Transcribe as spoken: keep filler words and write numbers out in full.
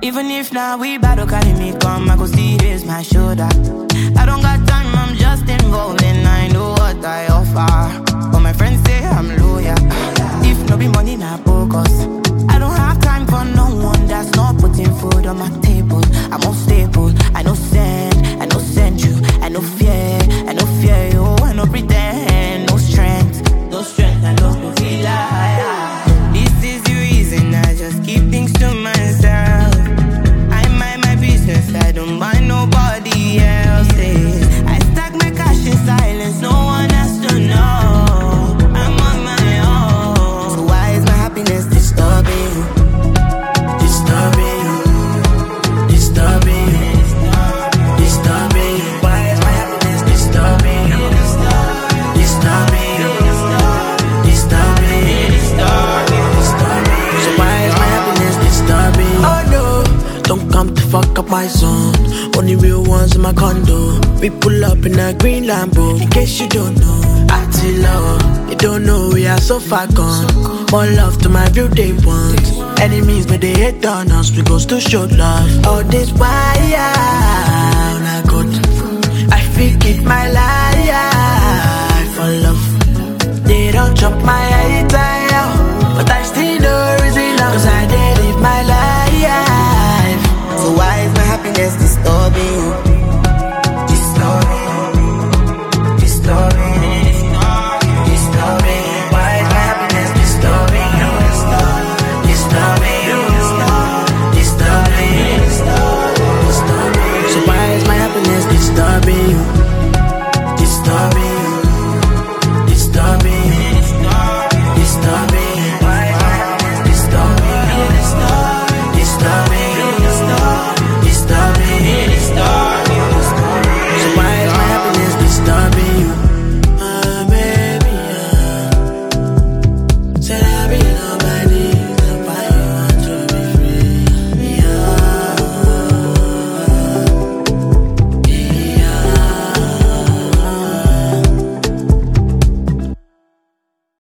Even if now we battle, carry me come, I go see raise my shoulder. I don't got time, I'm just involved and I know what I offer. But my friends say I'm loyal. If no be money, not focus. I don't have time for no one that's not putting food on my table. I'm unstable, I no send, I no send you, I no fear, I no fear you, I no pretend, no strength, no strength, I no feel like. This is the reason I just keep things to myself. I mind my business, I don't mind nobody else's. I stack my cash in silence, no one has to know. I'm on my own. So why is my happiness disturbing you? Disturbing you, disturbing you, disturbing you. Why is my happiness disturbing you? Disturbing you, disturbing you, disturbing you. So why is my happiness disturbing you? Oh no, don't come to fuck up my zone. Only real ones in my condo. We pull up in a green Lambo. In case you don't know, I tell love. You don't know we are so far gone. More love to my real day ones. Enemies but they hate on us. We goes to show love. All this why I good. I fake it my life.